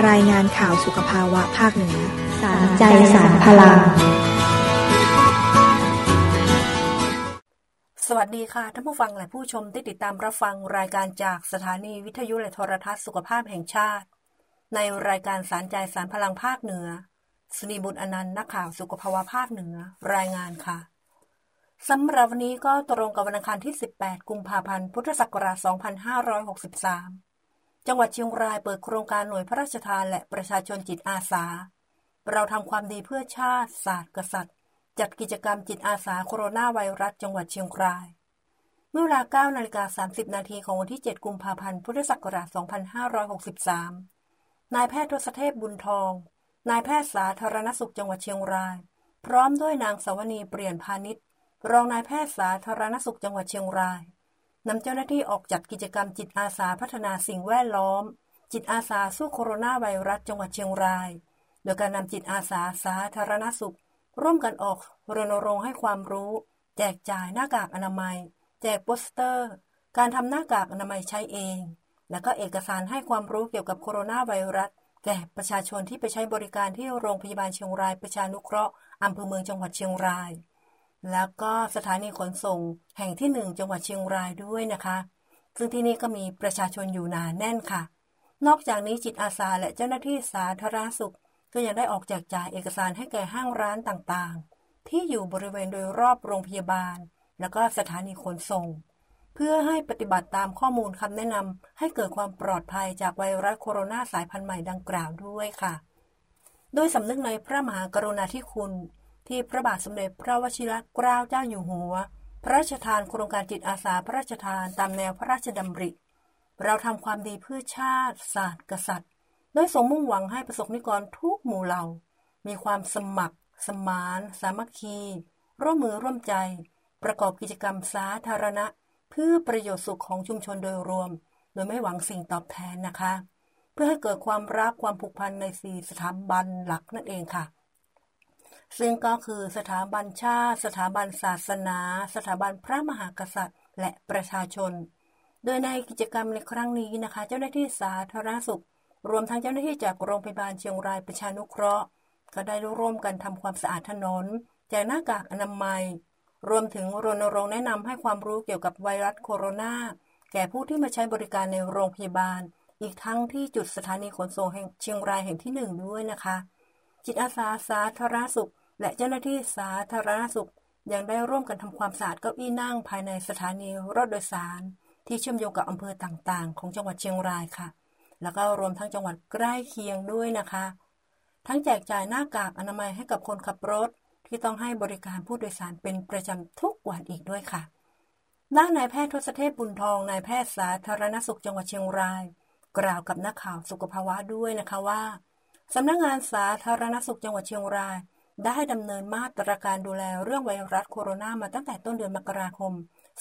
รายงานข่าวสุขภาวะภาคเหนือสารใจสารพลังสวัสดีค่ะท่านผู้ฟังและผู้ชมที่ติดตามรับฟังรายการจากสถานีวิทยุและโทรทัศน์สุขภาพแห่งชาติในรายการสารใจสารพลังภาคเหนือสนีบุญอนันต์นักข่าวสุขภาวะภาคเหนือรายงานค่ะสำหรับวันนี้ก็ตรงกับวันอังคารที่18กุมภาพันธ์พุทธศักราช2563จังหวัดเชียงรายเปิดโครงการหน่วยพระราชทานและประชาชนจิตอาสาเราทำความดีเพื่อชาติศาสตร์กษัตริย์จัดกิจกรรมจิตอาสาโคโรนาไวรัสจังหวัดเชียงรายเมื่อเวลา 9:30 น.ของวันที่7กุมภาพันธ์พุทธศักราช2563นายแพทย์ทศเทพบุญทองนายแพทย์สาธารณสุขจังหวัดเชียงรายพร้อมด้วยนางสวนีเปลี่ยนพาณิชย์รองนายแพทย์สาธารณสุขจังหวัดเชียงรายนำเจ้าหน้าที่ออกจัดกิจกรรมจิตอาสาพัฒนาสิ่งแวดล้อมจิตอาสาสู้โคโรนาไวรัสจังหวัดเชียงรายโดยการนำจิตอาสาสาธารณสุขร่วมกันออกรณรงค์ให้ความรู้แจกจ่ายหน้ากากอนามัยแจกโปสเตอร์การทำหน้ากากอนามัยใช้เองและก็เอกสารให้ความรู้เกี่ยวกับโคโรนาไวรัสแก่ประชาชนที่ไปใช้บริการที่โรงพยาบาลเชียงรายประชานุเคราะห์อำเภอเมืองจังหวัดเชียงรายแล้วก็สถานีขนส่งแห่งที่1จังหวัดเชียงรายด้วยนะคะซึ่งที่นี่ก็มีประชาชนอยู่หนาแน่นค่ะนอกจากนี้จิตอาสาและเจ้าหน้าที่สาธารณสุขก็ยังได้ออกแจกจ่ายเอกสารให้แก่ห้างร้านต่างๆที่อยู่บริเวณโดยรอบโรงพยาบาลแล้วก็สถานีขนส่งเพื่อให้ปฏิบัติตามข้อมูลคำแนะนำให้เกิดความปลอดภัยจากไวรัสโคโรนาสายพันธุ์ใหม่ดังกล่าวด้วยค่ะโดยสำนึกในพระมหากรุณาธิคุณที่พระบาทสมเด็จพระวชิรเกล้าเจ้าอยู่หัวพระราชทานโครงการจิตอาสาพระราชทานตามแนวพระราชดำริเราทำความดีเพื่อชาติศาสตร์กษัตริย์โดยสมมุ่งหวังให้ประสบนิกรทุกหมู่เหล่ามีความสมัครสมานสามัคคีร่วมมือร่วมใจประกอบกิจกรรมสาธารณะเพื่อประโยชน์สุขของชุมชนโดยรวมโดยไม่หวังสิ่งตอบแทนนะคะเพื่อให้เกิดความรักความผูกพันใน4สถาบันหลักนั่นเองค่ะซึ่งก็คือสถาบันชาติสถาบันศาสนาสถาบันพระมหากษัตริย์และประชาชนโดยในกิจกรรมในครั้งนี้นะคะเจ้าหน้าที่สาธารณสุขรวมทั้งเจ้าหน้าที่จากโรงพยาบาลเชียงรายประชานุเคราะห์ก็ได้ร่วมกันทำความสะอาดถนนแจกหน้ากากอนามัยรวมถึงรณรงค์แนะนำให้ความรู้เกี่ยวกับไวรัสโคโรนาแก่ผู้ที่มาใช้บริการในโรงพยาบาลอีกทั้งที่จุดสถานีขนส่งแห่งเชียงรายแห่งที่1ด้วยนะคะจิตอาสาสาธารณสุขและเจ้าหน้าที่สาธารณสุขยังได้ร่วมกันทำความสะอาดเก้าอี้นั่งภายในสถานีรถโดยสารที่เชื่อมโยงกับอำเภอต่างๆของจังหวัดเชียงรายค่ะแล้วก็รวมทั้งจังหวัดใกล้เคียงด้วยนะคะทั้งแจกจ่ายหน้ากากอนามัยให้กับคนขับรถที่ต้องให้บริการผู้โดยสารเป็นประจำทุกวันอีกด้วยค่ะด้านนายแพทย์ทศเทพบุญทองนายแพทย์สาธารณสุขจังหวัดเชียงรายกล่าวกับนักข่าวสุขภาวะด้วยนะคะว่าสำนักงานสาธารณสุขจังหวัดเชียงรายได้ดำเนินมาตรการดูแลเรื่องไวรัสโคโรนามาตั้งแต่ต้นเดือนมกราคม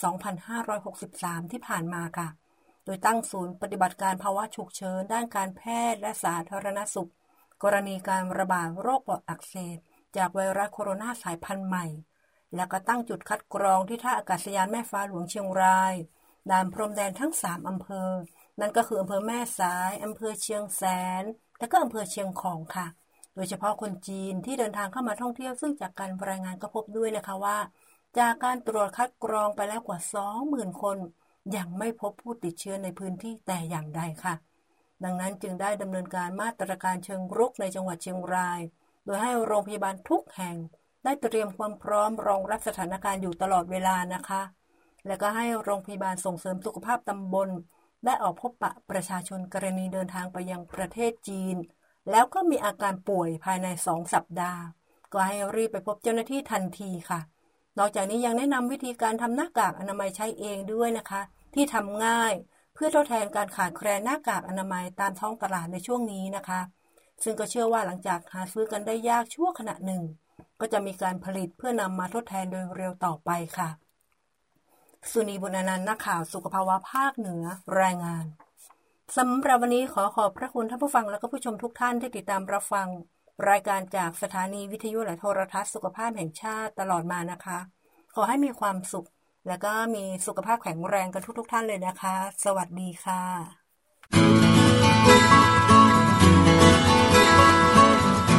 2563ที่ผ่านมาค่ะโดยตั้งศูนย์ปฏิบัติการภาวะฉุกเฉินด้านการแพทย์และสาธารณสุขกรณีการระบาดโรคปอดอักเสบจากไวรัสโคโรนาสายพันธุ์ใหม่แล้วก็ตั้งจุดคัดกรองที่ท่าอากาศยานแม่ฟ้าหลวงเชียงรายด่านพรมแดนทั้ง3อำเภอนั่นก็คืออำเภอแม่สายอำเภอเชียงแสนและก็อำเภอเชียงของค่ะโดยเฉพาะคนจีนที่เดินทางเข้ามาท่องเที่ยวซึ่งจากการรายงานก็พบด้วยนะคะว่าจากการตรวจคัดกรองไปแล้วกว่า 20,000 คนยังไม่พบผู้ติดเชื้อในพื้นที่แต่อย่างใดค่ะดังนั้นจึงได้ดำเนินการมาตรการเชิงรุกในจังหวัดเชียงรายโดยให้โรงพยาบาลทุกแห่งได้เตรียมความพร้อมรองรับสถานการณ์อยู่ตลอดเวลานะคะและก็ให้โรงพยาบาลส่งเสริมสุขภาพตำบลได้ออกพบปะประชาชนกรณีเดินทางไปยังประเทศจีนแล้วก็มีอาการป่วยภายใน2 สัปดาห์ก็ให้รีบไปพบเจ้าหน้าที่ทันทีค่ะนอกจากนี้ยังแนะนำวิธีการทำหน้ากากอนามัยใช้เองด้วยนะคะที่ทำง่ายเพื่อทดแทนการขาดแคลนหน้ากากอนามัยตามท้องตลาดในช่วงนี้นะคะซึ่งก็เชื่อว่าหลังจากหาซื้อกันได้ยากชั่วขณะหนึ่งก็จะมีการผลิตเพื่อนำมาทดแทนโดยเร็วต่อไปค่ะสุนีบุญอนันต์นักข่าวสุขภาวะภาคเหนือรายงานสำหรับวันนี้ขอบพระคุณท่านผู้ฟังและก็ผู้ชมทุกท่านที่ติดตามรับฟังรายการจากสถานีวิทยุและโทรทัศน์สุขภาพแห่งชาติตลอดมานะคะขอให้มีความสุขและก็มีสุขภาพแข็งแรงกันทุกท่านเลยนะคะสวัสดีค่ะ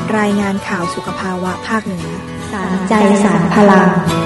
รายงานข่าวสุขภาวะภาคเหนือสารใจสารพลัง